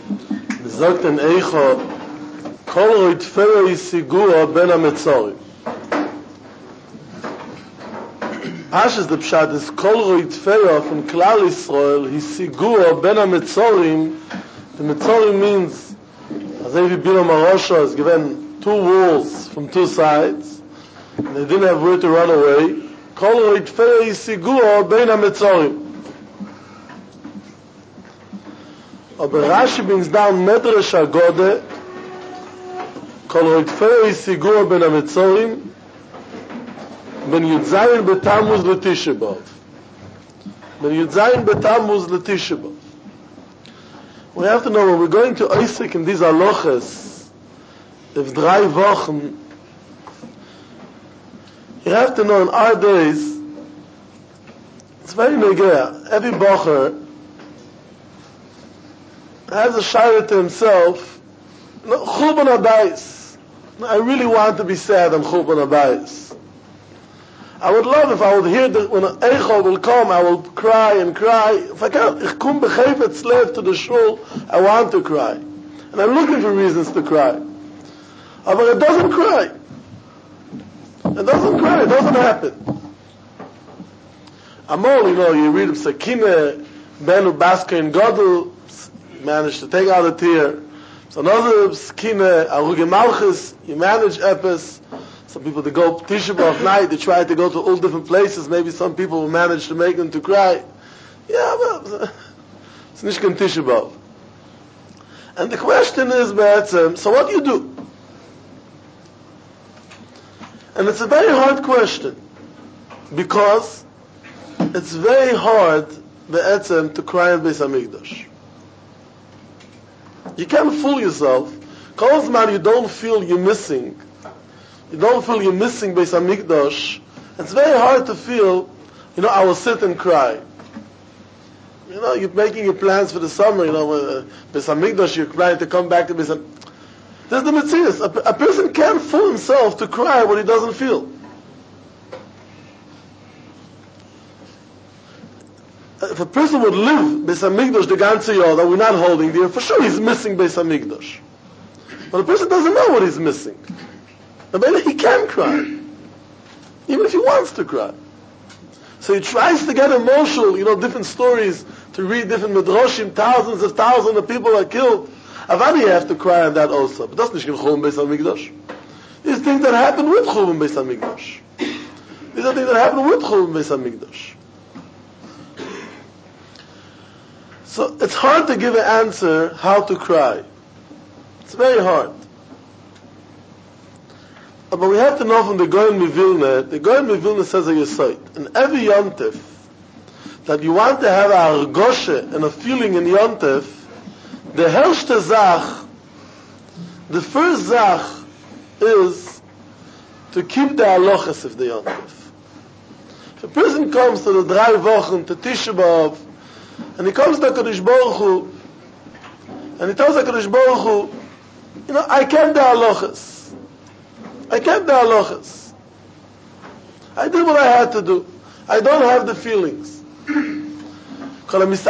sagt in Eicha, Kol roit feo isigua ben ha-metzorim. Pashas the Pshat is Kol roit feo from Klal Yisrael, isigua ben ha-metzorim. The Metzorim means, as if Bilam HaRosha is given 2 walls from 2 sides, and they didn't have where to run away. Kol roit feo isigua ben ha-metzorim. Aber Rashi brings down Medrash Agode, Kol roitfei isigur ben ha-metzorim, ben Yudzayin betamuz l'Tisha B'Av. Ben Yudzayin betamuz l'Tisha B'Av. We have to know, when we're going to Isaac in these halachas, if 3 Wochen, you have to know in our days, it's very negea. Every bocher has a shayla to himself, Churban Habayis. I really want to be sad on Churban Habayis. I would love if I would hear that when an Eicha will come, I will cry and cry. If I can't, ich come bechayfetz lev to the shul, I want to cry. And I'm looking for reasons to cry. But it doesn't cry. It doesn't cry, it doesn't happen. Amol, you read of Sakine, Benu Baska and Godel, managed to take out a tear. So another Sakine, Aruge Malchus, you manage Epis. Some people, they go Tisha B'Av night, they try to go to all different places. Maybe some people will manage to make them to cry. Yeah, but it's nicht kein Tisha B'Av. And the question is, so what do you do? And it's a very hard question, because it's very hard to cry in Beis HaMikdash. You can't fool yourself. Kol zman you don't feel you're missing. You don't feel you're missing Beis HaMikdash. It's very hard to feel, I will sit and cry. You're making your plans for the summer, Beis HaMikdash, you're planning to come back to Beis HaMikdash. There's the Metzias. A person can't fool himself to cry what he doesn't feel. If a person would live Beis HaMikdash the ganze Yah that we're not holding there, for sure he's missing Beis HaMikdash. But a person doesn't know what he's missing. But maybe he can cry, even if he wants to cry. So he tries to get emotional, different stories, to read different midrashim, thousands of people are killed. Avani, you have to cry on that also. But that's not Churban Beis HaMikdash. These things that happen with Churban Beis HaMikdash. These are things that happen with Churban Beis HaMikdash. So it's hard to give an answer how to cry. It's very hard. But we have to know from the Gaon Mivilna. The Gaon Mivilna says a yesod. In every yontif, that you want to have a argoshe and a feeling in yontif, the herste zach, the first zach is to keep the halachas of the yontif. If a person comes to the 3 Wochen, to Tisha B'Av, and he comes to HaKadosh Baruch Hu, and he tells HaKadosh Baruch Hu, I kept the halachas. I kept the halachas. I did what I had to do. I don't have the feelings. But if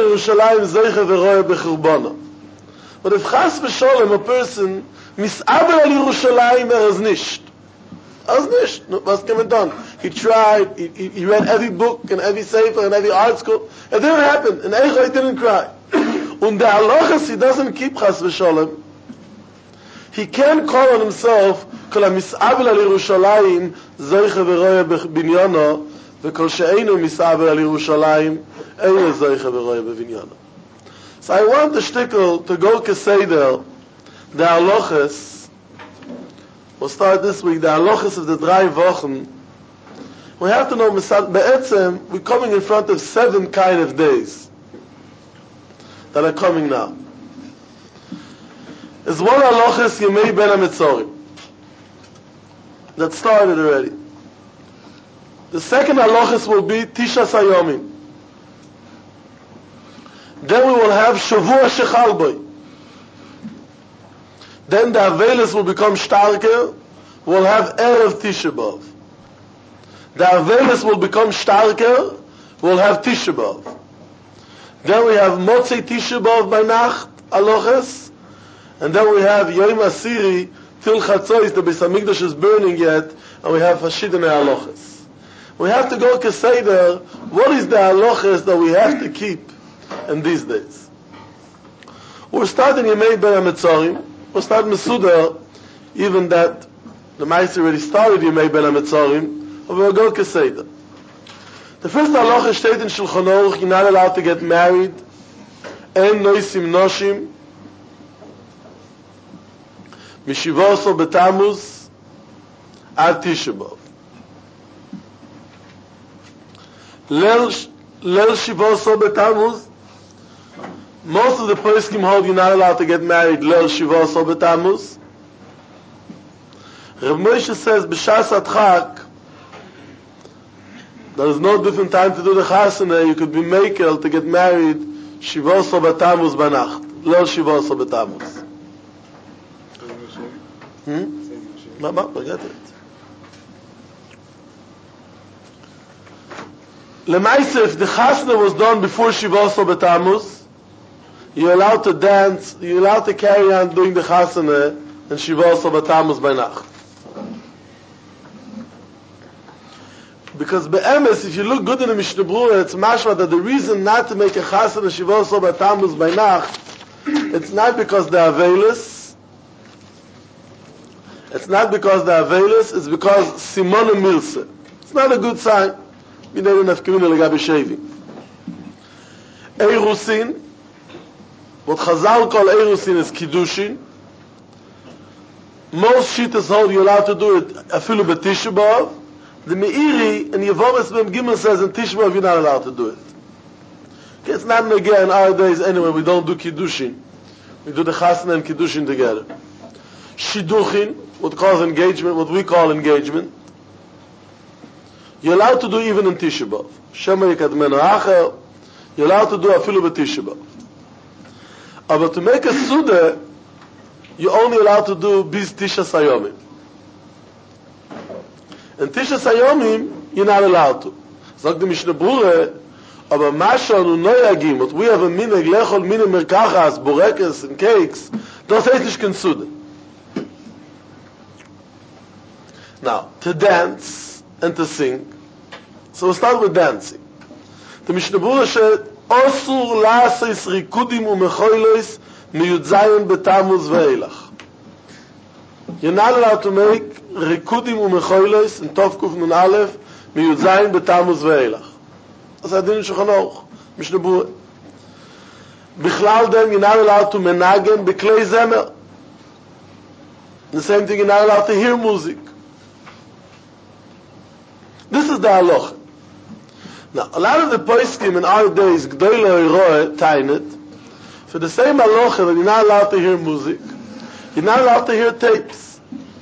chas v'sholem a person misaber al Yerushalayim is nicht. As nicht. Was can be done? He tried. He read every book and every sefer and every art school. It didn't happen. In Eicha he didn't cry. And the halachas he doesn't keep chas v'sholem. He can't call on himself kol misaber al Yerushalayim zeicha v'roya b'binyana v'kol she'einu misaber al Yerushalayim. So I want the shtickle to go keseder, the halachas. We'll start this week, the halachas of the 3 Wochen. We have to know, be'etzem, we're coming in front of 7 kind of days that are coming now. There's one halachas, Yemei Ben HaMetzorim, that started already. The second halachas will be Tishas HaYomim. Then we will have Shavua Shechal Boi. Then the Avelis will become starker. We'll have Erev Tisha B'Av. The Avelis will become starker. We'll have Tisha B'Av. Then we have Motzei Tisha B'Av by Nacht. halachas, and then we have Yom Asiri till Chatzos, the Beis Hamikdash is burning yet, and we have Hashidinei halachas. We have to go Keseder, what is the halachas that we have to keep in these days? We're starting Yemei Ben HaMetzorim, we're starting Mesuda, even that the Ma'aser already started Yemei Ben HaMetzorim, but we'll go Keseder. The first halacha steht in Shulchan Aruch, you're not allowed to get married, en noisim noshim, mishivoso betamuz, ad Tisha B'Av. Lel shivoso betamuz, most of the poskim hold you're not allowed to get married, lel shivoso betamuz. Rav Moshe says, b'shas adchak, there is no different time to do the chasana. You could be makel to get married shivoso betamuz banacht, lel shivoso betamuz. Forget it. Lemaisa, if the chasna was done before shivoso betamuz, you're allowed to dance, you're allowed to carry on doing the chasana and shivoso betamuz by nacht. Because be'emes, if you look good in the Mishnah Berurah, it's mashma that the reason not to make a chasana and shivoso betamuz by nacht, it's not because they're aveilus. It's not because they're aveilus, it's because simona milse. It's not a good sign. You don't have community legabe shaving. Eirusin, what Chazal call Eirusin is Kiddushin. Most shittas hold you're allowed to do it afilu b'Tisha B'Av. The Meiri in Yevomes Mem Gimel says in Tisha B'Av you're not allowed to do it. It's not negeh in our days anyway, we don't do Kiddushin. We do the Chasna and Kiddushin together. Shidduchin, what we call engagement, you're allowed to do even in Tisha B'Av. Shema Yikadmenu Acher, you're allowed to do afilu b'Tisha B'Av. But to make a Suda, you're only allowed to do bis Tisha Sayomim. In Tisha Sayomim, you're not allowed to. Sagt the Mishnah Berurah, aber Masha nu Noyagim, what we have a minhag lechol minhag merkachas, borekes and cakes, das heißt nicht kein Suda. Now, to dance and to sing, so we'll start with dancing. The Mishnah Berurah said, Osur la'asis rikudim u'mechoilos miyudzayin betamuz ve'elach. You're not allowed to make rikudim u'mechoilos in Tov Kuf Nun Aleph miyudzayin betamuz ve'elach. That's how Adin Shulchan Aruch, Mishnah Berurah. Bichlal dem, you're not allowed to menagen beklei zemer. The same thing, you're not allowed to hear music. This is the halacha. Now, a lot of the poskim in our days, G'dolei Roeh, Tainet, for the same halacha that you're not allowed to hear music, you're not allowed to hear tapes.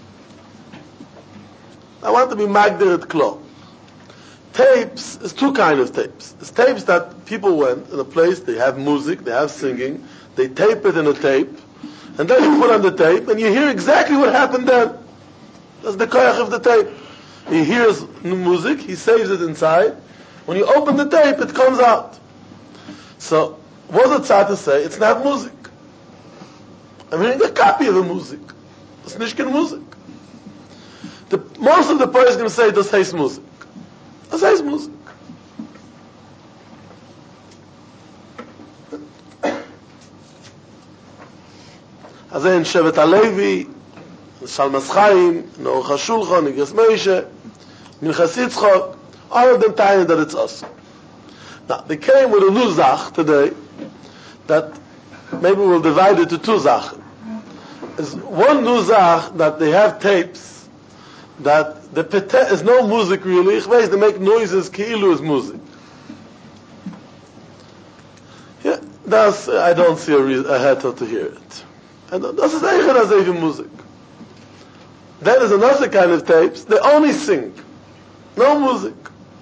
I want to be magdir at klo. Tapes is two kinds of tapes. It's tapes that people went in a place, they have music, they have singing, they tape it in a tape, and then you put on the tape, and you hear exactly what happened then. That's the koyach of the tape. He hears music, he saves it inside. When you open the tape, it comes out. So, what's it sad to say? It's not music. I'm hearing a copy of the music. It's nicht kein music. Most of the poets going to say, das heißt music. Das heißt music. Also in Shevet HaLevi, Shalmas Chaim, Aruch HaShulchan, Igros Moshe, Minchas Yitzchok, all of them telling that it's awesome. Now, they came with a new zach today, that maybe we'll divide it to two zach. There's one new zach that they have tapes, that the pete is no music really, they make noises, ki'ilu is music. Yeah, I don't see a heter to hear it. And das ist eigen as even music. Then there's another kind of tapes, they only sing. No music.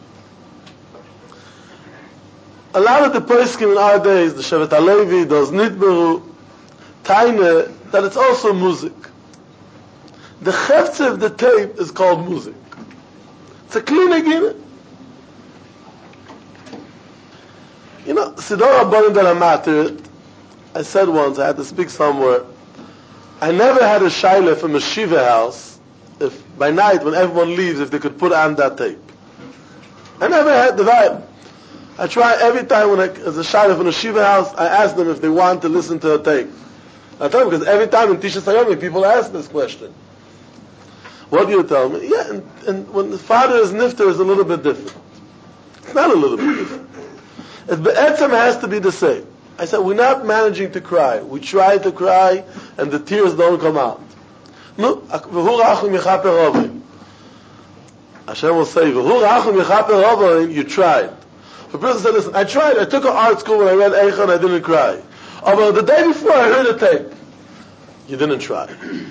A lot of the poskim in our days, the Shevet HaLevi, those Nidberu, Taine, that it's also music. The chefze of the tape is called music. It's a clean agreement. You know, Sidor Rabbanim that are mattered, I said once, I had to speak somewhere, I never had a shaila from a shiva house, if by night when everyone leaves, if they could put on that tape. I never had the vibe. I try every time when there's a shaila from a shiva house, I ask them if they want to listen to a tape. I tell them, because every time in Tisha Sayomi, people ask this question. What do you tell me? Yeah, and when the father is nifter, it's a little bit different. It's not a little bit different. Be'etzem has to be the same. I said, we're not managing to cry. We try to cry, and the tears don't come out. No, Hashem will say, you tried. The person said, listen, I tried. I took an art school when I read Eicha and I didn't cry. But the day before I heard a tape. You didn't try.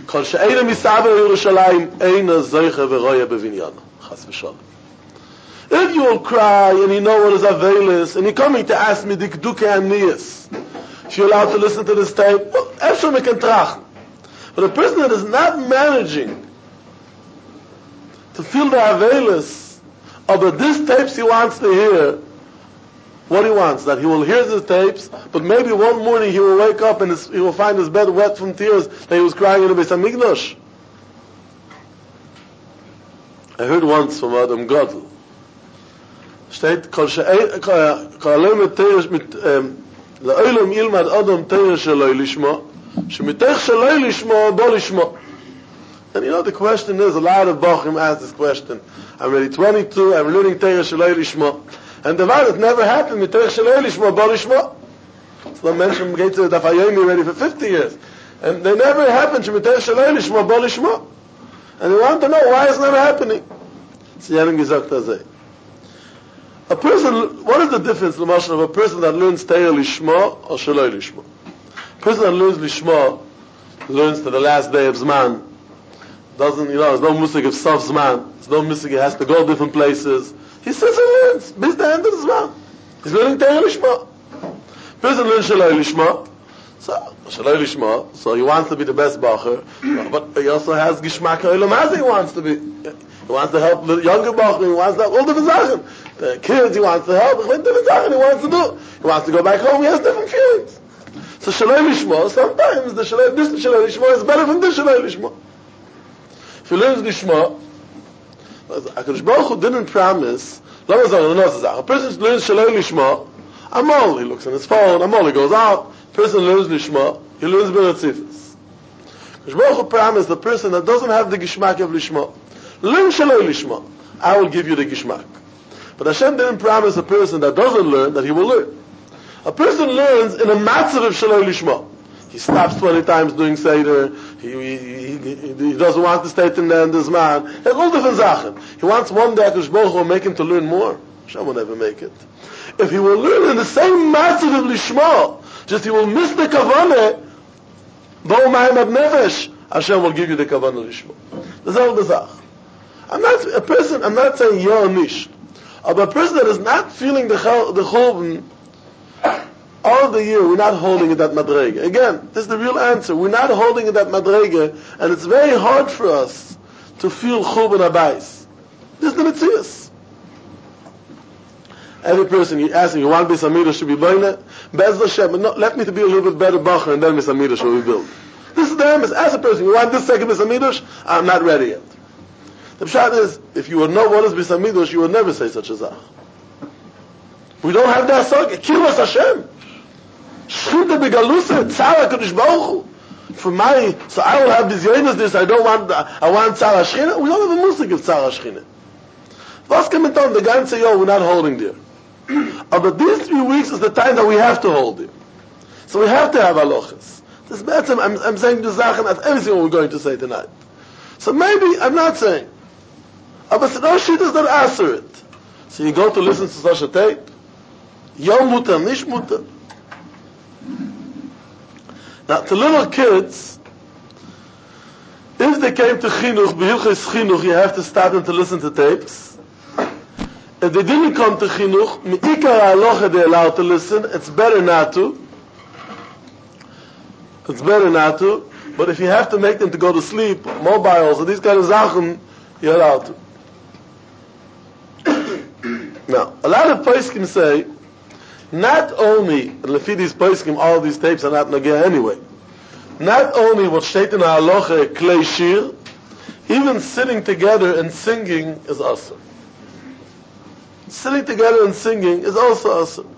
If you will cry and you know what is availus and you're coming to ask me dikduke and niyas, if you're allowed to listen to this tape, well, but a person that is not managing to feel the availus of this tapes he wants to hear, what he wants, that he will hear the tapes, but maybe one morning he will wake up and he will find his bed wet from tears that he was crying in the Beis HaMikdash. I heard once from Adam Gadol, steht, Le'olam yilmad Adam teir sheloi lishma, shemitech sheloi lishma bo lishma. And you know the question is, a lot of Bachim ask this question. I'm already 22, I'm learning teir sheloi lishma. And the one that never happened, mitech sheloi lishma bo lishma. So the mention gets to the Daf Yomi already for 50 years. And they never happened, shemitech sheloi lishma bo lishma. And they want to know why it's never happening. Sie haben gesagt, das a person, what is the difference, L'mashal, of a person that learns Teir Lishma or Sheloi Lishma? A person that learns Lishma learns to the last day of Zman. Doesn't, there's no music of Sof Zman. There's no music, he has to go different places. He sits and learns, bis the end of the Zman. He's learning Teir Lishma. Person learns Sheloi Lishma, so Sheloi Lishma, so he wants to be the best Bacher, but he also has Gishmak Olam Hazeh he wants to be. He wants to help the younger Bacher, he wants to help all different Sachen. The kids, he wants to help, different Sachen he wants to do. He wants to go back home, he has different feelings. So Sheloi Lishma, sometimes this Sheloi Lishma is better than this Sheloi Lishma. If he learns Lishma, HaKadosh Baruch Hu didn't promise, a person learns Sheloi Lishma, Amol, he looks on his phone, Amol, he goes out, person learns Lishma, he learns Beratzifis. HaKadosh Baruch Hu promised the person that doesn't have the Gishmak of Lishma, learn Sheloi Lishma, I will give you the Gishmak. But Hashem didn't promise a person that doesn't learn that he will learn. A person learns in a matzav of Sheloi Lishma. He stops 20 times doing Seder, he doesn't want to stay till the end of his man. He has all different Sachen. He wants one day HaKadosh Baruch Hu will make him to learn more. Hashem will never make it. If he will learn in the same matzav of Lishma, just he will miss the Kavaneh, Bo'mayim ad Nefesh, Hashem will give you the Kavaneh Lishma. That's all the Zach. I'm not saying you're nish. But a person that is not feeling the churban all the year, we're not holding it at madrega. Again, this is the real answer. We're not holding it at madrega, and it's very hard for us to feel churban abayis. This is the mitzias. Every person you ask him, you want Beis HaMikdash to be boine? Be'ez Hashem, no, let me to be a little bit better bacher, and then Beis HaMikdash will be built. This is the emes. As a person, you want this second Beis HaMikdash? I'm not ready yet. The pshat is, if you would know what is Beis HaMikdash, you would never say such a zach. We don't have that song. Kirvas Hashem. Shchita begalusa, tzara HaKadosh Baruch Hu. For my, so I will have bizyonis this, I want tzara Shechina. We don't have a musik of tzara Shechina. Was kommt on, the ganze Jahr, we're not holding there. But these 3 weeks is the time that we have to hold there. So we have to have halachas. This better, I'm saying the zachen as everything we're going to say tonight. So maybe, I'm not saying, but no shit is not answer it. So you go to listen to such a tape, Yom mutar, nish mutar. Now, to little kids, if they came to chinuch, b'hilchos chinuch, you have to start them to listen to tapes. If they didn't come to chinuch, mi'ikar ha'alocha they're allowed to listen, it's better not to. It's better not to. But if you have to make them to go to sleep, mobiles, or these kind of zachen, you're allowed to. Now, a lot of poskim say, not only, and Lefidis Poiskim, all these tapes are not Nagea anyway, not only what steht in the halacha klei shir, even sitting together and singing is awesome. Sitting together and singing is also awesome.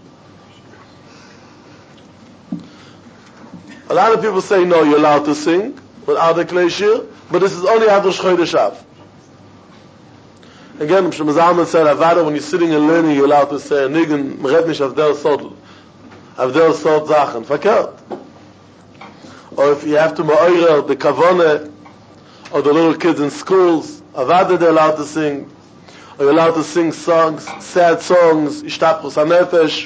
A lot of people say, no, you're allowed to sing without the klei shir, but this is only after Chodesh Av. Again, Shlomo Zalman said, Avada, when you're sitting and learning, you're allowed to say, Nigen, meret nicht auf der Sodl, Sachen, verkehrt. Or if you have to ma'orer the kavone, or the little kids in schools, Avada, they're allowed to sing, or you're allowed to sing songs, sad songs, Ishtapchus HaNefesh,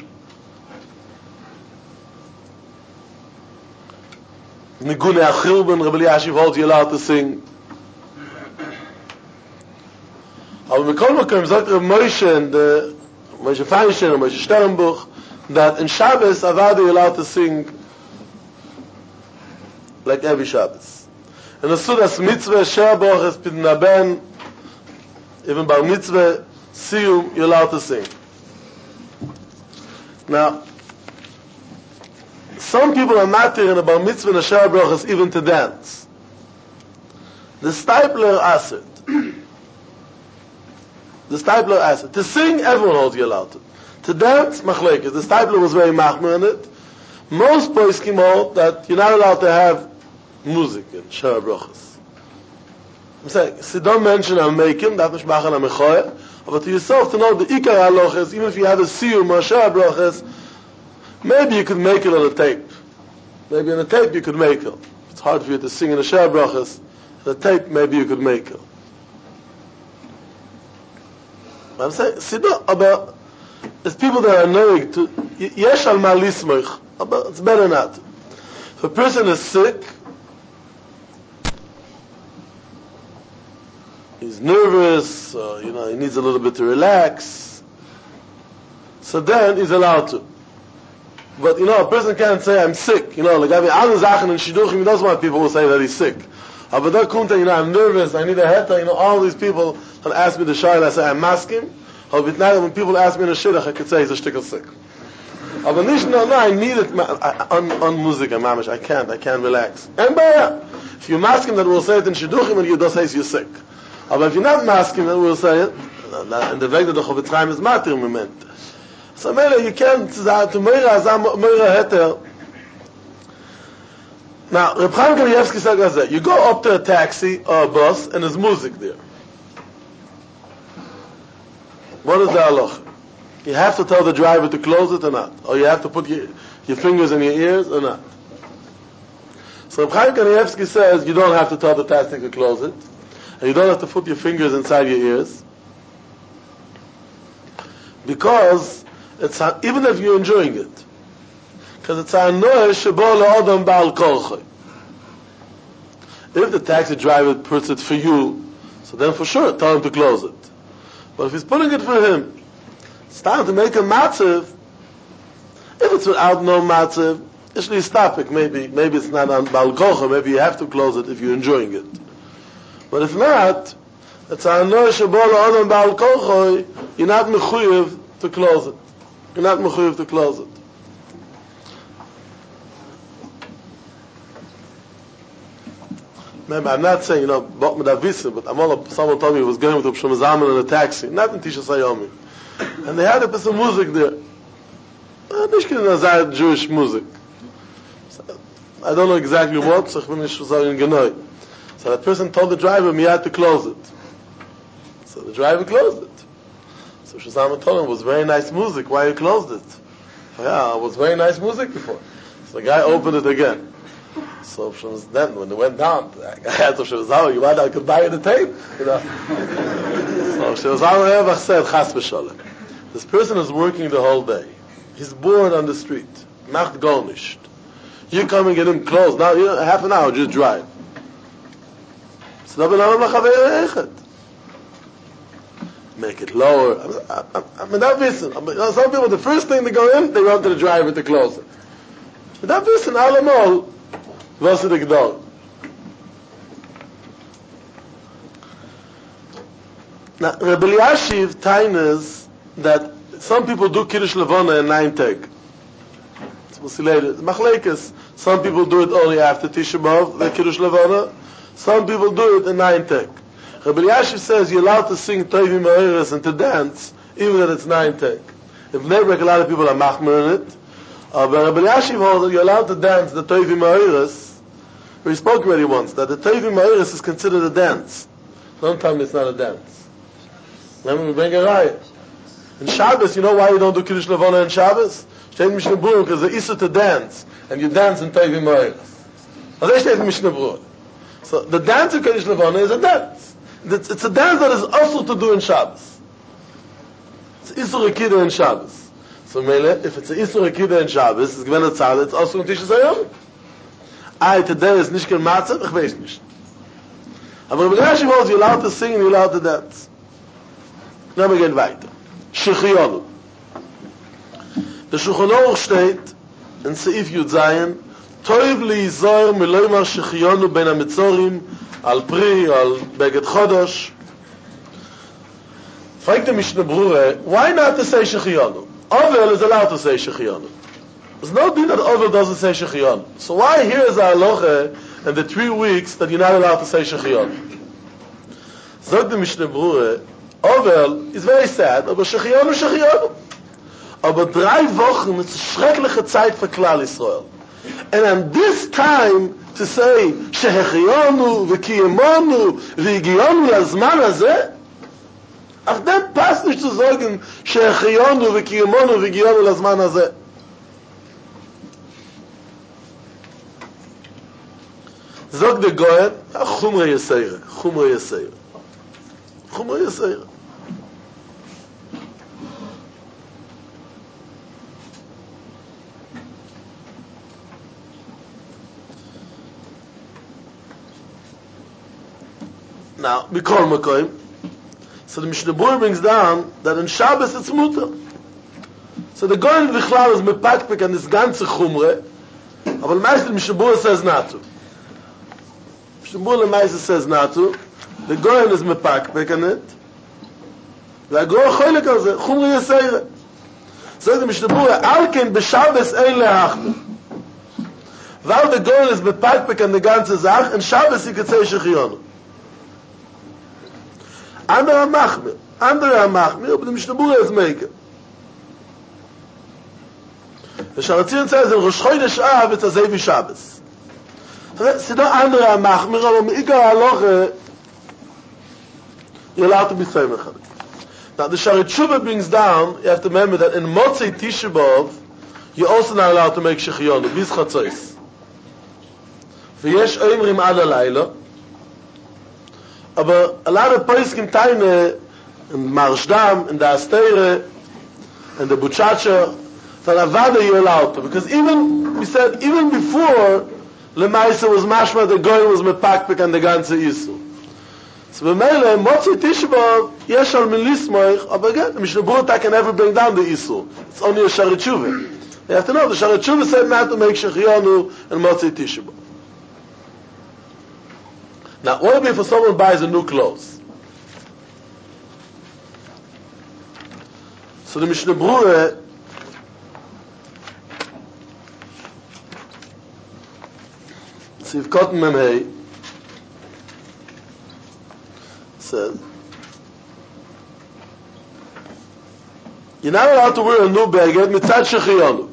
Nigune Achilben, Rebbe Eliashiv holds you're allowed to sing. Aber mit Kolmakum sagt Moshe and Moshe Feinstein and Moshe Sternbuch that in Shabbos Avada you're allowed to sing like every Shabbos. And the Sudas Mitzvah, Sherboch, Espidin Ben, even Bar Mitzvah, Siyum, you're allowed to sing. Now, some people are matir in a Bar Mitzvah and a Sherboch even to dance. The Stipler asked the Stipler asked to sing, everyone holds you allowed to dance, machlekes. The Stipler was very machmer in it. Most boys came out that you're not allowed to have music in Shara Brachas. I'm saying, so don't mention I'm making, that much machen I'm mechoyer, but to yourself to know the ikar halachas, even if you have a siyum or Shara Brachas, maybe you could make it on a tape. Maybe on a tape you could make it. It's hard for you to sing in a Shara Brachas. On a tape maybe you could make it. I'm saying, but there's people that are annoying to, yesh al ma lismoich, but it's better not. If a person is sick, he's nervous, he needs a little bit to relax, so then he's allowed to. But, a person can't say, I'm sick, like I mean, alle Sachen in Shidduchim, he doesn't want people to say that he's sick. Aber da kommt I'm nervous, I need a heta, all these people that ask me the shayla, I say, I'm masking. When people ask me in a shidduch, I could say he's a shtickle sick. Aber nicht, no, I need it on music, mamish, I can't relax. And if you're masking, that will say it in shidduchim, and you don't say you're sick. Aber if you're not masking, then we'll say it, and the weg that the Chofetz Chaim is matir im moment. So, you can't say, to meira heter. Now, Reb Chaim Kanievsky said that you go up to a taxi or a bus and there's music there. What is the halacha? You have to tell the driver to close it or not? Or you have to put your fingers in your ears or not? So Reb Chaim Kanievsky says you don't have to tell the taxi to close it. And you don't have to put your fingers inside your ears. Because it's even if you're enjoying it. Because it's ha'anoeh shebo le'odam ba'al korchoi. If the taxi driver puts it for you, so then for sure tell him to close it. But if he's putting it for him, it's time to make a matziv. If it's without no matziv, usually stop it. Maybe it's not on ba'al korchoi. Maybe you have to close it if you're enjoying it. But if not, it's ha'anoeh shebo le'odam ba'al korchoi. You're not mechuyev to close it. You're not mechuyev to close it. I'm not saying, but someone told me he was going with Reb Shlomo Zalman in a taxi, not in Tisha Sayomi. And they had a piece of music there. Nicht Jewish music. I don't know exactly what, so ich will nicht sagen genau. So that person told the driver, he had to close it. So the driver closed it. So Shlomo Zalman told him, it was very nice music, why you closed it? Yeah, it was very nice music before. So the guy opened it again. So then, when it went down, I had to Shlomo, you want I could buy the tape? So Shlomo said, Chas v'sholem. This person is working the whole day. He's bored on the street. Nacht gar nicht. You come and get him close. Now, half an hour, just drive. Make it lower. I mean, that listen. Some people, the first thing they go in, they run to the driver to close it. That listen, allemal. Was it ignored? Now, Rebbe Eliashiv tainas that some people do Kiddush Levana in 9 tag. We'll see later. Machlekes. Some people do it only after Tisha B'Av, the Kiddush Levana. Some people do it in 9 Tek. Rabbi Elyashiv says you're allowed to sing Tovim Ha'eres and to dance, even if it's 9 Tek. If Nebrak, a lot of people are machmer in it. But Rabbi Elyashiv holds that you're allowed to dance the Tovim Ha'eres. We spoke already once, that the Tovim Ha'eres is considered a dance. Don't tell me it's not a dance. Let me bring a riot. In Shabbos, you know why you don't do Kiddush Levana in Shabbos? Steht in Mishnah Berurah, because the Issa to dance, and you dance in Tovim Ha'eres. Also steht in Mishnah Berurah. So the dance of Kiddush Levana is a dance. It's a dance that is also to do in Shabbos. It's Isur Akida in Shabbos. So Mele, if it's Isur Akida in Shabbos, it's given a tzad, it's also in Tisha Sayom. Today is nicht kein Matzah, ich weiß nicht. Aber Rabbi Elyashiv holds you're allowed to sing and you're allowed to dance. Now we get weiter. Shechiyonu. The Shulchan Aruch steht in Seif Yud Zayin, Toiv liizor miloymar shechiyonu ben ha-mitzorim al pri, al beged chodosh. Fragt the Mishnah Berurah, why not to say shechiyonu? Ovel is allowed to say shechiyonu. There's no din that Ovel doesn't say shechiyonu. So why here is the halacha in the 3 weeks that you're not allowed to say shechiyonu? Sagt the Mishnah Berurah, Ovel is very sad, aber shechiyonu, shechiyonu. Aber 3 Wochen ist eine schreckliche Zeit für Klal Yisrael. And on this time to say shehechiyonu v'kiyemonu v'higiyonu lazman hazeh, ach dem passt nicht zu sagen shehechiyonu v'kiyemonu v'higiyonu lazman hazeh. Zog de Goyen, chumre yeseire, chumre yeseire, chumre yeseire. Now, Mikol Makoim. So the Mishnah Berurah brings down that in Shabbos it's mutter. So the Goyen Vichlal is mepakpek and this ganze chumre, aber the Mishnah Berurah says not to. Mishnah Berurah says not to. The Goyen is mepakpek on it. The Agor choylek on it. Chumre yeseire. So the Mishnah Berurah, Alken b'Shabbos ein lehachmer. While the Goyen is mepakpek on the ganze Zach, in Shabbos he could say shechiyonu. Andere Machmir, but the Mishnah Berurah is maker. The Sharatzion says in Rosh Chodesh Av it's a Zevi Shabbos. So not andere Machmir, but Meikar Halacha, you're allowed to be Tzemach. Now the Sharet Shuvah brings down, you have to remember that in Motzei Tisha B'Av, you're also not allowed to make Shechiyonu, bis Chatzos. V'yesh Oimrim Ad Halayla, aber a lot of Poskim Taine in Marshdam, in the Astere, in the Buchacha, that Avada you're allowed to. Because even, we said, even before Lemaisa was mashma, the Goy was mepakpek and the ganze Isu. So b'meile, Motzei Tisha B'Av, yesh al min lismoich, but again, the Mishnah Berurah can never bring down the Isu. It's only a Sharet Shuvah. You have to know, the Sharet Shuvah said not to make Shechiyonu and Motzei Tisha B'Av. Now, what if someone buys a new clothes? So the Mishnah Berurah Siv Cotton Memhei says, you're not allowed to wear a new beged mitzad shechiyonu.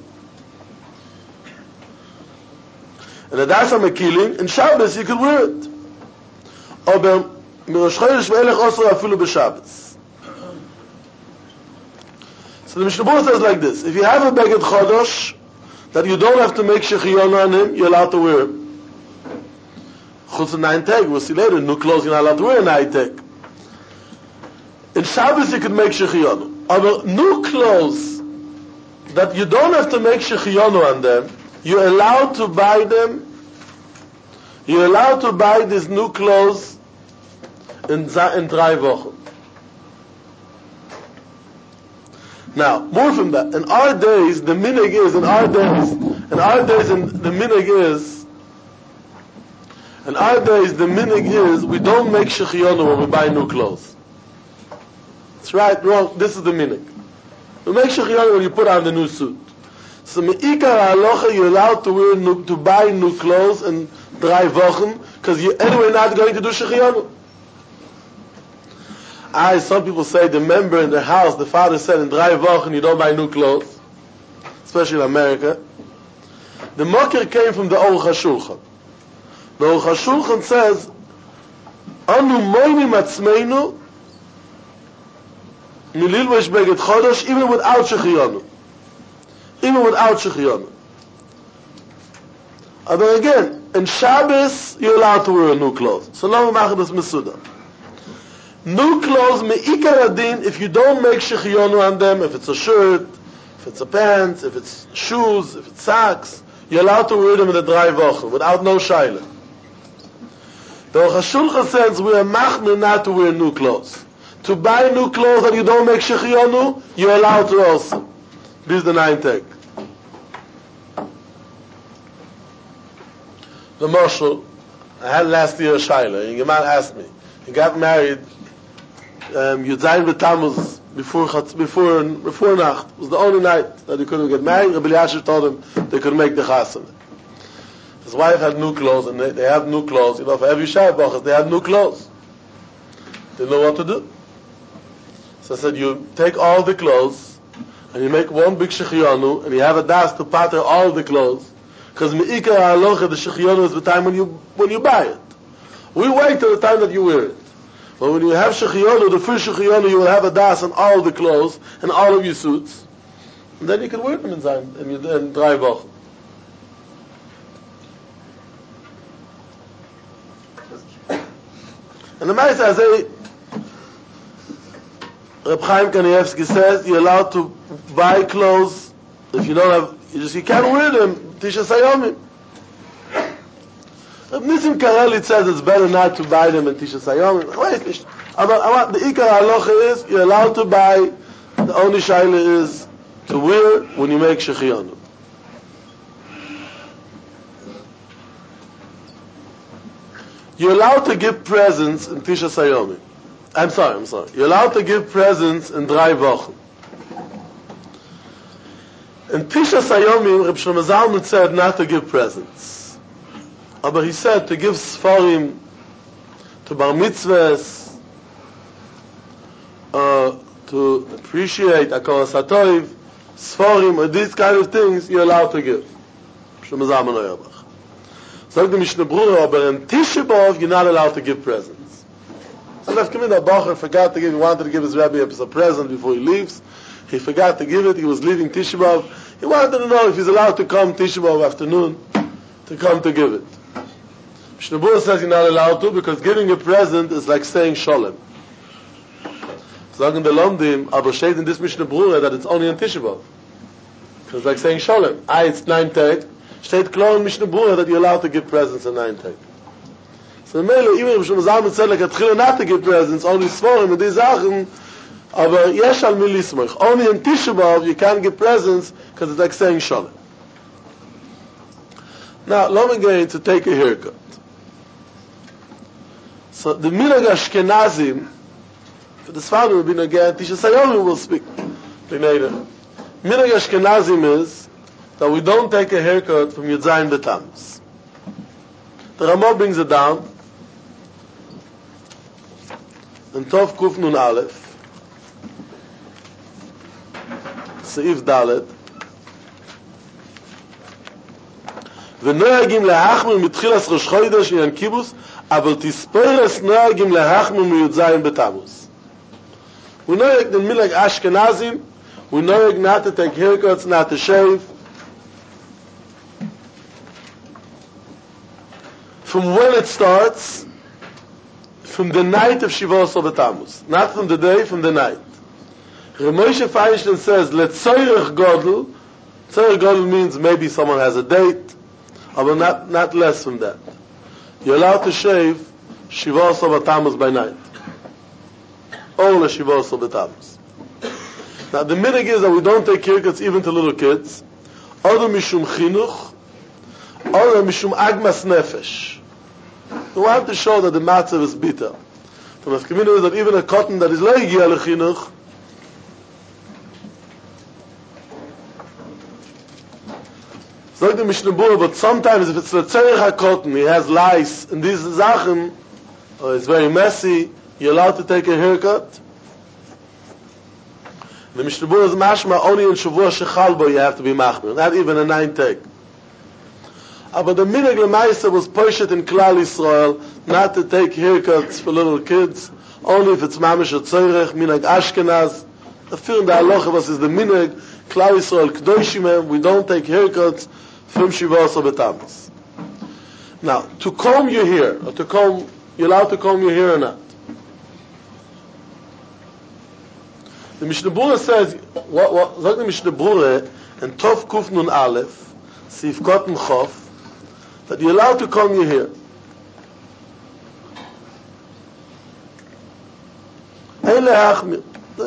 And the Dasa Mekilim, in Shabbos you could wear it. Aber Rosh Chodesh ve'elech osor afilu b'Shabbos. So the Mishnah Berurah says like this: if you have a beged chodosh that you don't have to make shechiyonu on him, you're allowed to wear it. Chutz 9 Tek, we'll see later. New clothes you're not allowed to wear 9 Tek. In Shabbos you could make shechiyonu. Aber new clothes that you don't have to make shechiyonu on them, you're allowed to buy them. You're allowed to buy these new clothes in 3 Wochen. Now, more from that, in our days, the minig is, the minig is, we don't make shechiyonu when we buy new clothes. That's right, wrong, this is the minig. We make shechiyonu when you put on the new suit. So me'ikar halacha, you're allowed to buy new clothes in 3 Wochen, because you're anyway not going to do Shechianu. Some people say the member in the house, the father said in 3 Wochen you don't buy new clothes, especially in America. The Mokir came from the Aruch HaShulchan. The Aruch HaShulchan says, Anu moinim atzmeinu mililvesh beged chodesh, even without Shechianu. Even without Shechianu. But again, in Shabbos, you're allowed to wear new clothes. So long machen das Mesuda. New clothes, me'ikar adin, if you don't make Shechianu on them, if it's a shirt, if it's a pants, if it's shoes, if it's socks, you're allowed to wear them in the 3 Wochen, without no shaila. The Aruch HaShulchan says we are machmir not to wear new clothes. To buy new clothes and you don't make Shechianu, you're allowed to also. This is the 9th take. The Marshal, I had last year a shaila, and your man asked me, he got married, Yudzayin B'Tammuz, before Nacht. It was the only night that he couldn't get married. Rabbi Yashiv told him they could make the chasana. His wife had new clothes, and they have new clothes. You know, for every Shabbos, they had new clothes. They didn't know what to do. So I said, you take all the clothes, and you make one big Shechianu, and you have a das to pattern all the clothes, because me'ikar halacha, the Shechianu is the time when you buy it. We wait till the time that you wear it. But when you have Shechianu, the first Shechianu, you will have a das on all the clothes and all of your suits. And then you can wear them in 3 Wochen. And the Ma'aseh Azay, Reb Chaim Kanievsky says, you're allowed to buy clothes, if you don't have, you can't wear them, Tisha Sayomim. Nisim Kareli says it's better not to buy them in Tisha Sayomim. The Ikar Halacha is, you're allowed to buy, the only shaila is to wear when you make Shechianu. You're allowed to give presents in Tisha Sayomim. I'm sorry. You're allowed to give presents in 3 Wochen. In Tisha Sayomim, Reb Shlomo Zalman said not to give presents. But he said to give Sfarim, to Bar Mitzvahs, to appreciate Akol HaSatoiv, Sfarim, or these kind of things, you're allowed to give. Shlomo Zalman Auerbach. So the Mishnah Berurah, but in Tisha B'Av, you're not allowed to give presents. So Rav Kamina Bacher forgot to give, he wanted to give his Rebbe a present before he leaves. He forgot to give it, he was leaving Tisha B'Av. He wanted to know if he's allowed to come Tisha B'Av afternoon, to come to give it. Mishnah Berurah says you're not allowed to, because giving a present is like saying Sholem. Sagen the Lomdim, aber steht in this Mishnah Berurah that it's only in Tisha B'Av. Because it's like saying Sholem. It's 9 Tag. Steht klar in Mishnah Berurah that you're allowed to give presents in 9 Tag. So even if Shlomo Zalman said like at not to give presents, only Sforim and these Sachen, aber yesh al mi lismoch. Only in Tisha B'Av you can't give presents because it's like saying Sholem. Now, let me get to take a haircut. So the Minhag Ashkenazim, for this father will be again, Tisha Sayomim will speak. Minhag Ashkenazim is that we don't take a haircut from Yudzayin B'Tammuz. The Ramah brings it down in Tov Kuf Nun Aleph, Seif Dalet, ונוהגים להחמיר מתחילת ראש חודש עניין קיבוץ, אבל תספרס נוהגים להחמיר מי"ז בתמוז. We know the Minhag Ashkenazim, we know not to take haircuts, not to shave. From when it starts, from the night of Shivos of Tammuz. Not from the day, from the night. Rav Moshe Feinstein says, Letzorech Godel. Tzorech Godel means maybe someone has a date, but not less than that. You're allowed to shave Shivos of Tammuz by night. All the Shivos of Tammuz. Now the minhag is that we don't take haircuts even to little kids. Other mishum chinuch, other mishum agmas nefesh. We want to show that the matzav is bitter. The nafkamina is that even a cotton that is leigi al chinuch, Sagt the Mishnah Berurah, but sometimes if it's the tzerich hakoten, he has lice, and these Sachen, or it's very messy, you're allowed to take a haircut. The Mishnah Berurah is mashma only in Shavua Shechalbo you have to be machmir, not even a 9 take. But the minhag l'maisa was poshet in Klal Yisrael not to take haircuts for little kids, only if it's mamish or tzorech, minhag Ashkenaz. The film the halacha was is the minhag Klal Yisrael k'doshim, we don't take haircuts from Shivos or B'Tammuz. Now, to comb your hair, or to comb, you're allowed to comb your hair or not. The Mishnah Berurah says, what the Mishnah Berurah in Tov Kuf Nun Aleph, Sif Kotten Chof, that you're allowed to comb your hair. Ein le'achmir.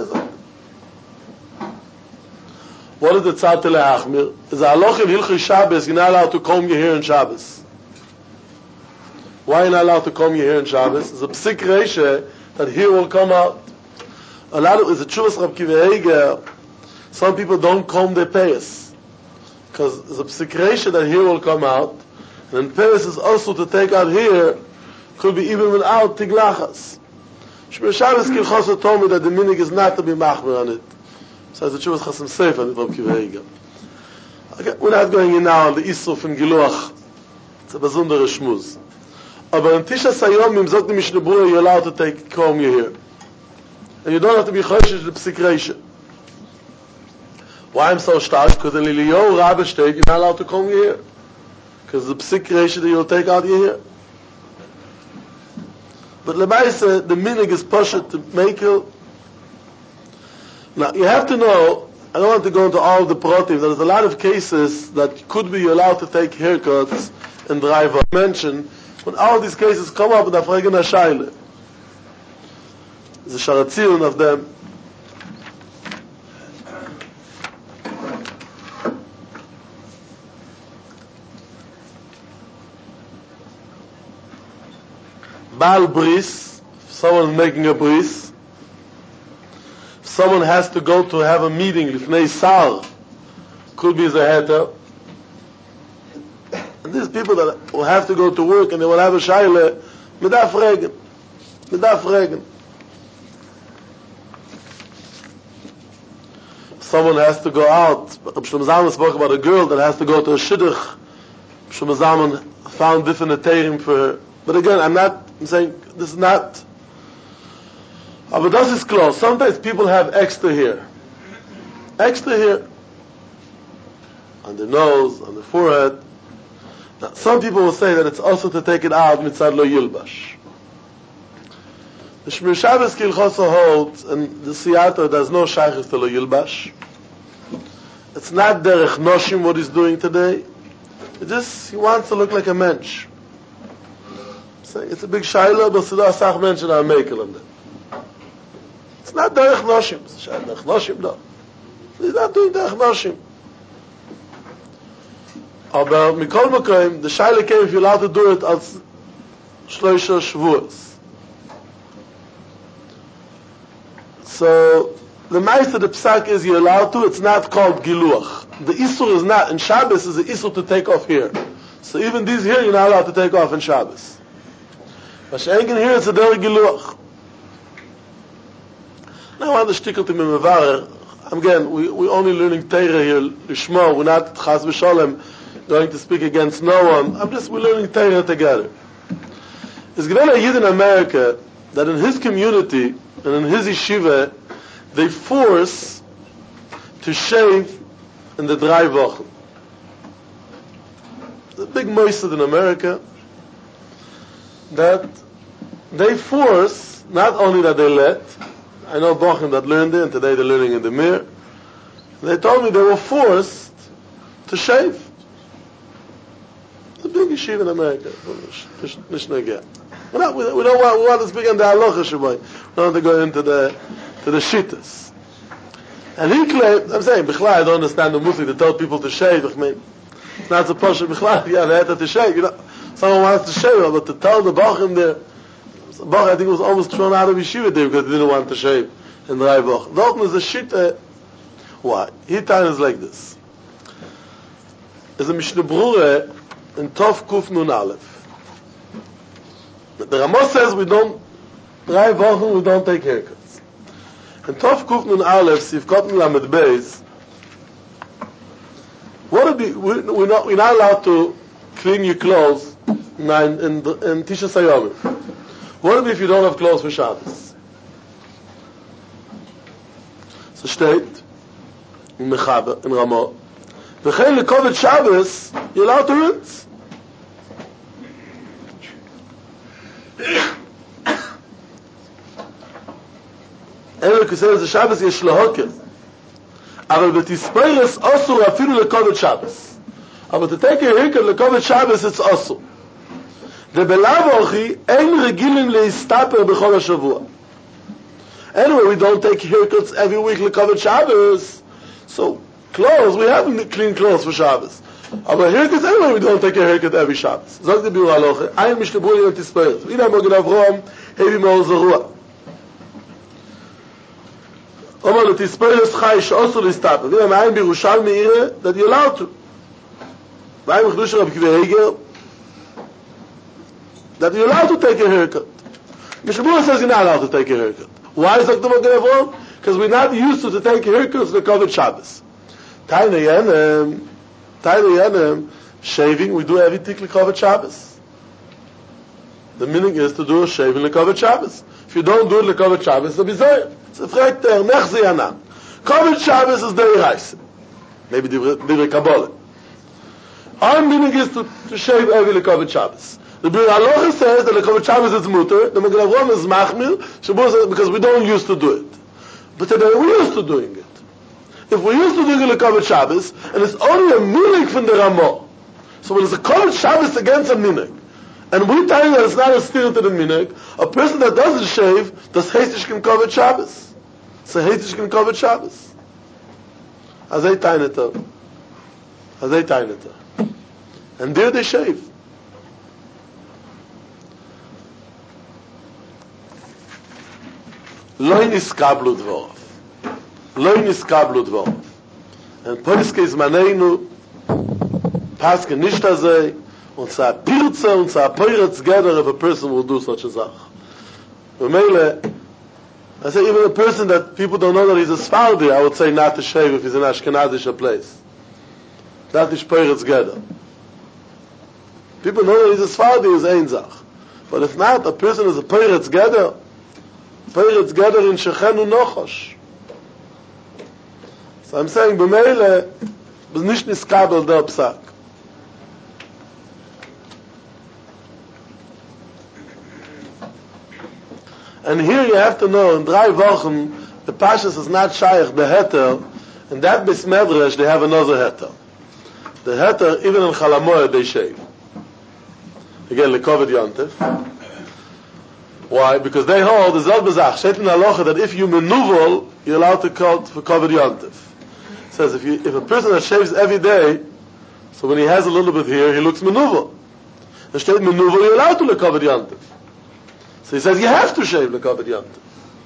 What is the tzad to le'achmir? Is a halacha in Hilchos Shabbos, you're not allowed to comb your hair in Shabbos. Why are you not allowed to comb your hair in Shabbos? It's a psik reisha that hair will come out. A lot of it's a chuvas Rab Kiva Eger. Some people don't comb their payas because there's a psikresha that hair will come out, and payas is also to take out hair, could be even without tiglachas. Shmir Shabbos Kilchosa told me that the minig is not to be machmer on it. So it's a chuvas Chasam Sefer on Rab Kiva Eger. Okay, we're not going in now on the Isruf and Giluach. It's a besondere Shmuz. Aber in Tisha Sayom, im sagt the Mishnah Berurah, you're allowed to comb your hair. And you don't have to be choshesh the psikresha. Why I'm so stark? Because in Eliyahu Rabbah state, you're not allowed to comb your hair. Because the psikresha that you'll take out your hair. But Lemaisa, the minig is pushed to make it. Now, you have to know, I don't want to go into all the pratim, there's a lot of cases that could be allowed to take haircuts in driver. Mentioned, when all these cases come up, the Fragen HaShaila. There's a sharatzilin of them. Baal bris, someone making a bris. Someone has to go to have a meeting, lifnei sar, could be as a heter. And these people that will have to go to work and they will have a shaila, medaf regen. Someone has to go out. Reb Shlomo Zalman spoke about a girl that has to go to a shidduch. Reb Shlomo Zalman found different aterim for her. But again, I'm saying this is not. But this is close. Sometimes people have extra hair. Extra hair. On the nose, on the forehead. Now, some people will say that it's also to take it out mitzad lo yilbash. The Shmir Shabbos Kilchosa holds, and the Siyata, there's no shaykhis to lo yilbash. It's not derech noshim what he's doing today. He wants to look like a mensch. It's a big shayla, but Siddha Asach mensch and Amekel on that. It's not derech noshim. It's derech noshim, no. He's not doing derech noshim. Aber mikol makoim, the shayla came if you're allowed to do it as shloisha shvuas. So, the ma'aser the psak is you're allowed to, it's not called giluach. The isur is not, in Shabbos is the isur to take off hair. So even these here you're not allowed to take off in Shabbos. But she'engen here it's a derech giluach. Now I want to shtickle to me mevarer. Again, we're only learning Torah here, Lishmo, we're not chas v'sholem going to speak against no one. We're learning Torah together. There's given a Yid in America that in his community and in his yeshiva, they force to shave in the dry wochen. The big moisad in America that they force, not only that they let, I know bochim that learned it, and today they're learning in the Mir. They told me they were forced to shave. The big yeshiva in America. We don't want to speak on the halacha shaboy. We don't want to go into the shittas. And he claimed, I'm saying, Bichlai, I don't understand the Muslim to tell people to shave. I mean, it's not supposed to Bichlai, yeah, they had to shave. Someone wants to shave, but to tell the Bachim there, Bach, I think, was almost thrown out of yeshiva there because they didn't want to shave in the Rai Bach. Dalton is a shitta. Why? Hitan is like this. is a Mishnah Brura in Tov Kuf Nun Aleph. The Ramos says we don't, 3 Wochen we don't take haircuts. In Tov Kuf Nun Aleph, Sif Kotten Lamed Beis, we're not allowed to clean your clothes in Tisha Sayomim. What if you don't have clothes for Shabbos? So steht in Mechaber, in Ramah, V'chein lekovet Shabbos, you're allowed to rinse. Erik says the Shabbos yesh lehoker. אבל בתספרס אסור אפילו לכובד שבס. אבל to take a haircut לכובד שבס it's אסור. ובלאו אוכי אין רגילים להסתפר בכל השבוע. Anyway, we don't take haircuts every week לכובד שבס. So, clothes, we have clean clothes for Shabbos. אבל haircuts, anyway, we don't take a haircut every Shabbos. זאת דיבור הלוכה. אין משתברו עם תספרס. הנה המוגן אברהם, הביא מאור זרוע. Omar l'tisperes chai she'osur l'istapel. We have ma'ayim b'Yerushalmi ire that you're allowed to. Ma'ayim ch'dusha Rabbi Akiva Eiger that you're allowed to take a haircut. Mishnah Berurah says you're not allowed to take a haircut. Why is that the Magen Avraham? Because we're not used to take haircuts to cover Shabbos. Taina Yenem, shaving, we do everything to cover Shabbos. The meaning is to do a shaving to cover Shabbos. If you don't do it to cover Shabbos, it's a bizoyer. It's a fragt nech ze yanan. Covered Shabbos is dei reise. Maybe divrei Kabbalah. Our meaning is to shave every covered Shabbos. The Biur Halacha says that the covered Shabbos is mutter. The Magen Avraham is machmir. Because we don't used to do it. But today we're used to doing it. If we're used to doing it covered Shabbos, and it's only a minig from the Ramah. So when it's a covered Shabbos against a minig, and we tell you that it's not a steer to the minig, a person that doesn't shave does heistishkin covered Shabbos. So heistishkin covered Shabbos. Azay taineta. And there they shave. Lo niskablu dvorov. And Poiske is maneinu, Paske nicht azay, und zwar Pirze und zwar Peiretz Geder if a person will do such a zach. I say even a person that people don't know that he's a Sfardi, I would say not to shave if he's in Ashkenazish place. That is Peiretz Geder. People know that he's a Sfardi is ein zach. But if not, a person is a Peiretz Geder in Shechenu Nochosh. So I'm saying, b'meile, was nicht niskabel der Psak. And here you have to know, in 3 Wochen, the Pashas is not shaykh, the heter, and that Bismedresh, they have another heter. The heter, even in Chalamoyah, they shave. Again, Lekovet Yontif. Why? Because they hold, the Zod Bezach, Shaitan Halacha, that if you menuvel, you're allowed to cut for Kovet Yontif. It says, if a person that shaves every day, so when he has a little bit here, he looks menuvel. The state menuvel, you're allowed to Lekovet Yontif. So he says you have to shave the Kovet Yontif.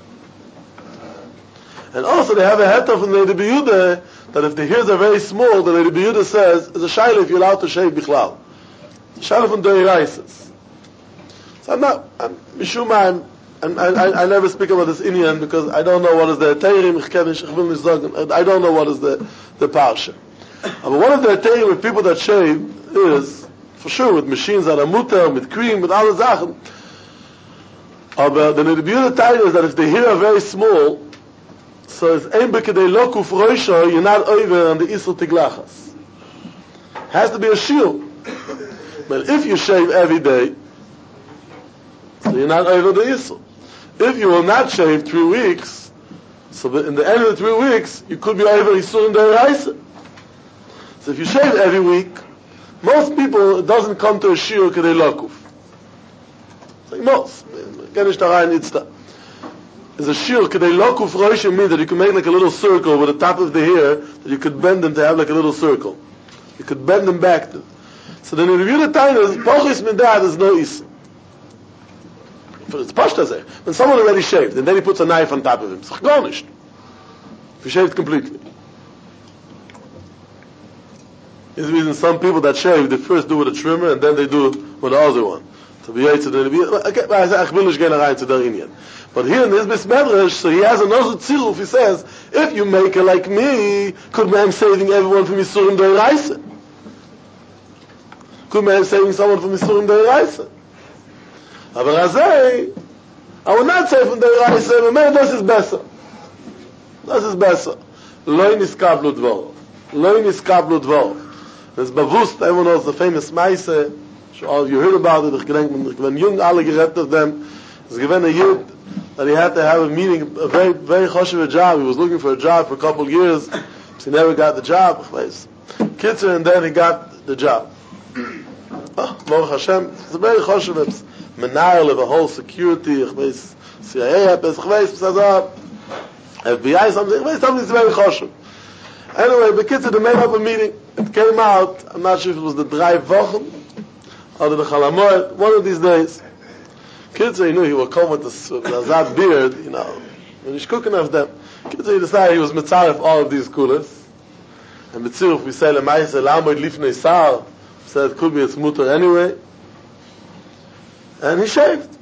And also they have a heter from the Lady B'Yehuda that if the hairs are very small, the Lady B'Yehuda says is a shaila if you're allowed to shave bichlal. It's a shaila from Deiraisis. So I never speak about this Indian because I don't know what is the Teirim. I don't know what is the parsha. But one of the Teirim with people that shave is for sure with machines that are mutter, with cream, with all the Sachen. Aber the Rebbe Taina is that if the hair are very small, so it's ein b'kedei lokuf roisho, you're not over on the isur tiglachas. Has to be a shield. But if you shave every day, so you're not over the isur. If you will not shave 3 weeks, so in the end of the 3 weeks, you could be over isur in the reise. So if you shave every week, most people, it doesn't come to a shield kedei lokuf. Like most. Is a shir kedei lokuf roishim means that you can make like a little circle with the top of the hair that you could bend them to have like a little circle. You could bend them back. So then in the review the time is pochis min dad is no is. It's pashta zeh. When someone already shaved and then he puts a knife on top of him, it's garnished. If he shaved completely. Is the reason some people that shave, they first do with a trimmer and then they do with the other one. To be able to do it. But here in this Bismedrash, so he has another tziluf, he says, if you make it like me, could man saving everyone from Yisurim Deiraisa? Could man saving someone from Yisurim Deiraisa? Aber Razei, I will not say from Deiraisa, but man, this is better. This is better. Loi niskablu dvorov. Loi niskablu dvorov. It's bewusst, everyone knows the famous Maise, all of you heard about it, ich gedenk, when young alle geredet of them, it's given a Yid, that he had to have a meeting, a very, very choshev job. He was looking for a job for a couple of years, so he never got the job. Kitzer, and then he got the job. Baruch Hashem, it's a very choshev, it's menayel of a whole security, CIA, FBI, something's very choshev. Anyway, the Kitzer, they made up a meeting. It came out, I'm not sure if it was the 3 Wochen, or the Chalamoy, one of these days. Kitzer, he knew he would come with the Azad beard, when he's cooking of them. Kitzer, he decided he was mitzaref all of these coolers. And Mitziruf, we say, Lamaise, Lamoid Lifnei Sar, said it could be a smutter anyway. And he shaved.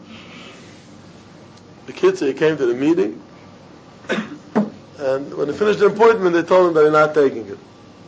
The Kitzer, he came to the meeting, and when they finished the appointment, they told him that they're not taking it.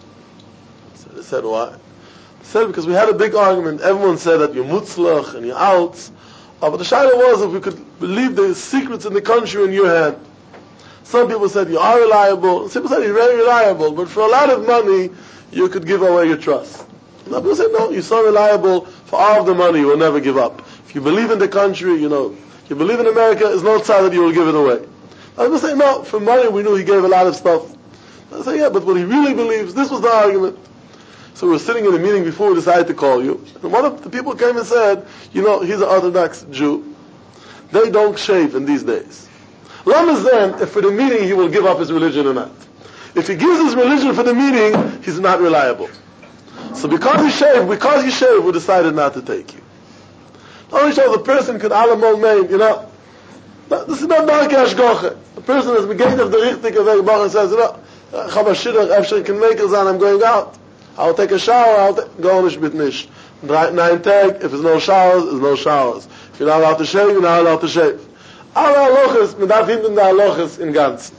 So they said, why? They said, because we had a big argument. Everyone said that you're mutzlach and you're out. But the shaila was if we could leave the secrets in the country in your hand. Some people said you are reliable. Some people said you're very reliable. But for a lot of money, you could give away your trust. And some people said, no, you're so reliable. For all of the money, you will never give up. If you believe in the country, if you believe in America, there's no time that you will give it away. I was saying, no, for money we knew he gave a lot of stuff. I said, yeah, but what he really believes, this was the argument. So we were sitting in a meeting before we decided to call you. And one of the people came and said, he's an Orthodox Jew. They don't shave in these days. Lamazan, if for the meeting he will give up his religion or not. If he gives his religion for the meeting, he's not reliable. So because he shaved, we decided not to take you. Only so the person could alamol name, this is not Barkash Goche. The person is beginning of the Richtig of the Bach and says, Chabashidach, Efsher can make it, I'm going out. I'll take a shower, go nish bit nish. 9 tag, if there's no showers, there's no showers. If you're not allowed to shave, you're not allowed to shave. Alle halachas, man darf hinten the halachas in ganz.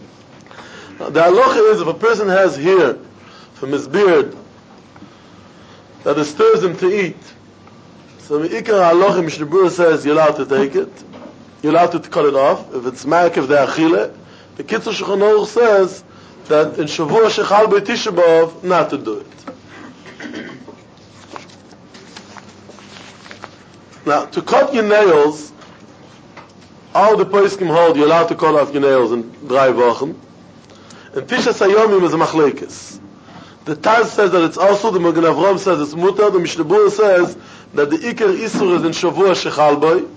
The halacha is if a person has hair from his beard that disturbs him to eat, so the ikar halacha, Mishnah Berurah says you're allowed to take it. You're allowed to cut it off. If it's ma'akev the achile, the Kitzur Shulchan Aruch says that in Shavua Shechal B'Tisha B'Av not to do it. Now, to cut your nails, all the poskim hold you're allowed to cut off your nails in 3 Wochen. And Tisha Sayomim is a machlekes. The Taz says that it's also, the Magen Avraham says it's mutar, the Mishnah Berurah says that the Iker Isur is in Shavua Shechal B'Av.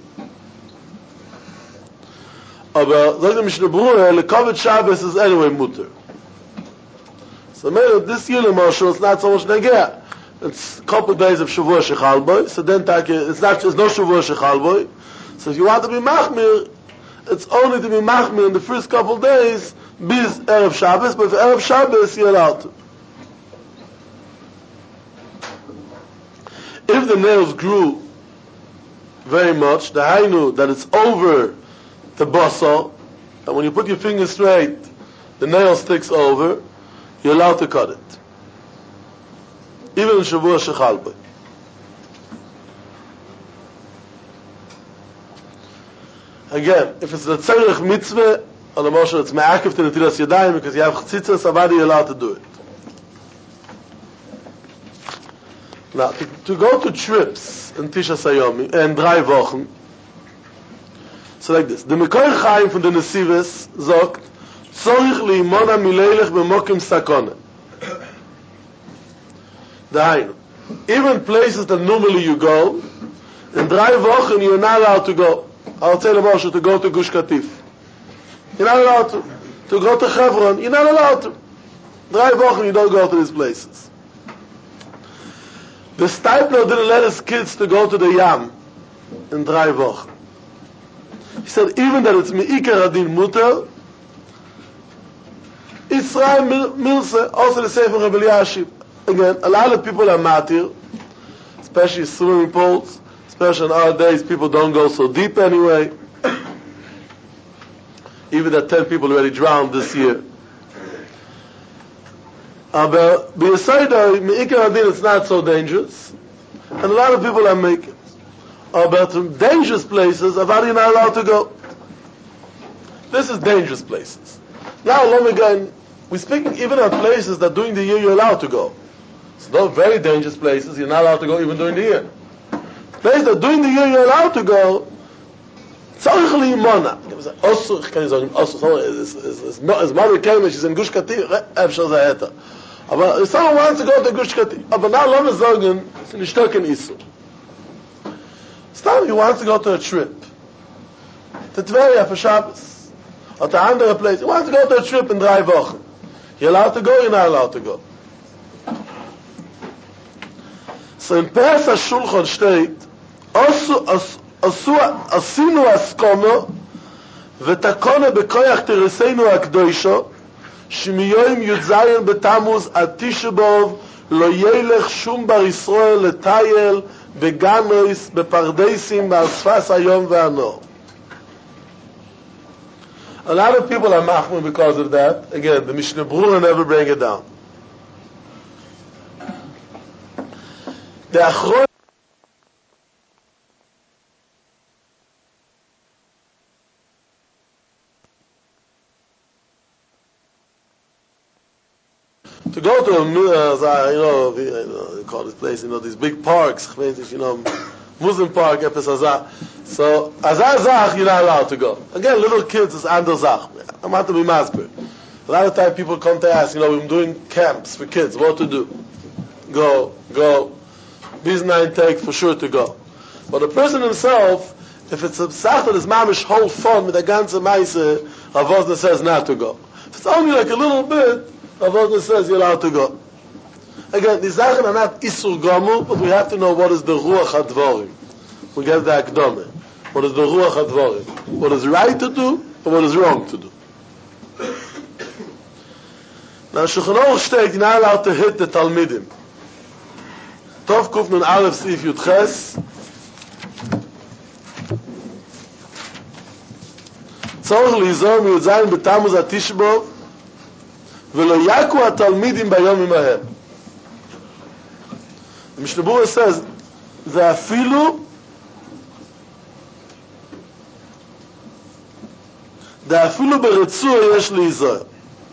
Aber sagt der Mishnah Berurah, Lekovet Shabbos is anyway mutter. So this year Moshe, it's not so much negeh. It's a couple of days of Shavua Shechal B'Av. So then it's no Shavua Shechal B'Av. So if you want to be machmir, it's only to be machmir in the first couple of days, bis Erev Shabbos, but for Erev Shabbos you're allowed to. If the nails grew very much, the hainu, that it's over the basal, and when you put your finger straight, the nail sticks over, you're allowed to cut it. Even in Shavua Shechal B'Av. Again, if it's a tzarech mitzvah, or the Moshe, it's ma'akev to netilas yadayim, because you have chitzitzas, avadi, you're allowed to do it. Now, to go to trips in Tisha Sayomi, and 3 Wochen, so like this. The Mekor Chaim from the Nesives sagt, Tzorich li'imona mileilech b'mokim sakona. Dahainu. Even places that normally you go, in 3 Wochen you're not allowed to go. I'll tell the Moshe to go to Gush Katif. You're not allowed to. To go to Hebron, you're not allowed to. 3 Wochen you don't go to these places. The Steipler didn't let his kids to go to the Yam in 3 Wochen. He said even that it's Me'ikar Adin Mutter, Israel Milse, also the Sefer Rebbe Eliashib. Again, a lot of people are matir, especially swimming pools, especially in our days, people don't go so deep anyway. Even that 10 people already drowned this year. But it's not so dangerous. And a lot of people are making. But in dangerous places, you're not allowed to go. This is dangerous places. Now, we're speaking even of places that during the year you're allowed to go. So those very dangerous places, you're not allowed to go even during the year. Places that during the year you're allowed to go, tzarich liimona. Ich kann nicht sagen, his mother came and she's in Gush Katif, Efshar Zayeta. Aber if someone wants to go to Gush Katif, aber now let me sagen, it's nicht stark in Isu. He wants to go to a trip. To Tveria for Shabbos. Or to another place. He wants to go to a trip in 3 Wochen. You're allowed to go, you're not allowed to go. So in Pesach Shulchan steht, עשינו הסכומו ותקונה בכוח תרסנו הקדושו שמיום י"ז בתמוז עד תשעה באב לא ילך שום בר ישראל לטייל בגנויס בפרדסים ועל שפת היום והנור. A lot of people are machmir because of that. Again, the Mishnah Berurah never bring it down. The Achron to go to they call this place, these big parks, Muslim park, so Azar you're not allowed to go. Again, little kids is under Zach. I'm not to be masber. A lot of times people come to ask, we're doing camps for kids, what to do? Go. These 9 take for sure to go. But the person himself, if it's a sachar, is mamish whole fun with the ganze meise, Avosna says not to go. If it's only like a little bit, Avosna says you're allowed to go. Again, these sachen are not isur gomu, but we have to know what is the ruach hadvarim. We get the akdome. What is the ruach hadvarim? What is right to do, and what is wrong to do. Now, Shulchan Aruch steht, you're not allowed to hit the Talmidim. Tov Kuf Nun Aleph Sif Yud Ches. Tzorich lizor miyud zayin b'tamuz atish b'ov v'lo yaku ha-talmidim bayom imahem. The Mishnah Berurah says, ve'afilu beretzua yesh lizor.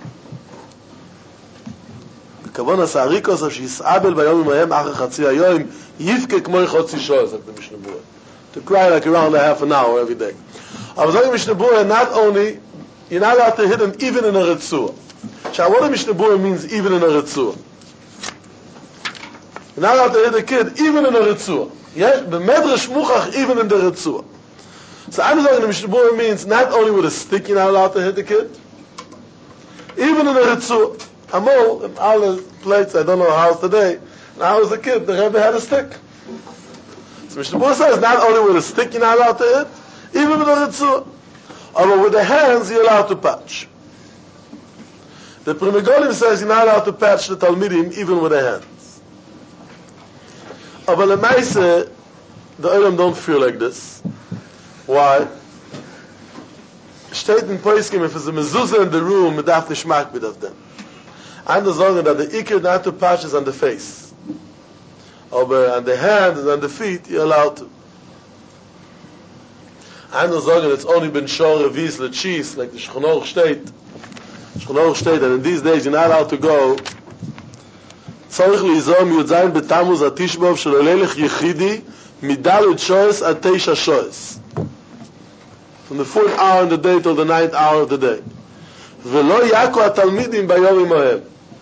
כבון הסעריקוס שיסעבל ביום ימיהם אחר חצי היום יבכה כמו חצי שעה, said the Mishnah Berurah. To cry like around a half an hour every day. אבל saying Mishnah Berurah, not only, you're not allowed to hit him even in a ritzua. So what the Mishnah Berurah means even in a ritzua? You're not allowed to hit a kid even in a ritzua. Yes, the medrash muchach even in the ritzua. So I'm saying the Mishnah Berurah means not only with a stick you're not allowed to hit the kid, even in a ritzua. Amol, in all the plates, I don't know how it's today. When I was a kid, the Rebbe had a stick. So Mishnah Berurah says, not only with a stick you're not allowed to hit, even with a ritzua. But with the hands, you're allowed to patch. The Pri Megadim says you're not allowed to patch the Talmidim even with the hands. But Lemaise, the Olam don't feel like this. Why? Steht in Poiskim, if there's a mezuzah in the room, it darf nicht makbid of them. I'm the sorgen that the ikir not to patch is on the face. But on the hands and on the feet, you're allowed to. I'm the sorgen it's only been shor revis lechis, like the Shulchan Aruch state. Shulchan Aruch state that in these days you're not allowed to go. Tzorich lizom yudzayin betamuz atishbov shelo lelech yechidi midalid shoes ad teisha shoes. From the 4th hour in the day till the 9th hour of the day. V'lo yaku ha-talmidim bayom imohem.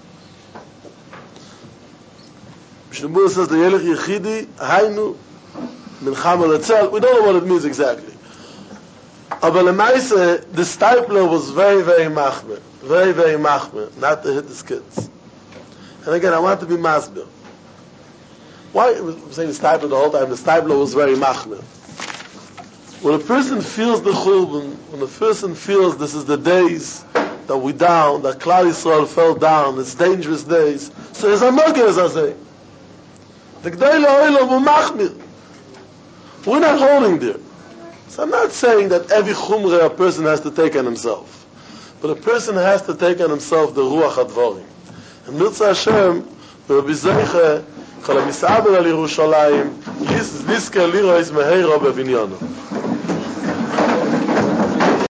Mishnah Berurah says the Yelech Yechidi, Hainu, Mincham al-Etzel. We don't know what it means exactly. But Lemaise, the stipler was very, very machmir. Very, very machmir. Not to hit his kids. And again, I want to be masbir. Why? I'm saying the stipler the whole time. The stipler was very machmir. When a person feels the churban, when a person feels this is the days that we down, that Klal Yisrael fell down, it's dangerous days. So it's a nogeh as I say. The Gdei Le'olam U'Machmir. We're not holding there. So I'm not saying that every chumrah a person has to take on himself. But a person has to take on himself the Ruach HaDvarim. And Mirza Hashem, Rabbi Zeiche, Chol HaMis'aber al Yerushalayim, Lizke Lirois Meheira Bevinyano.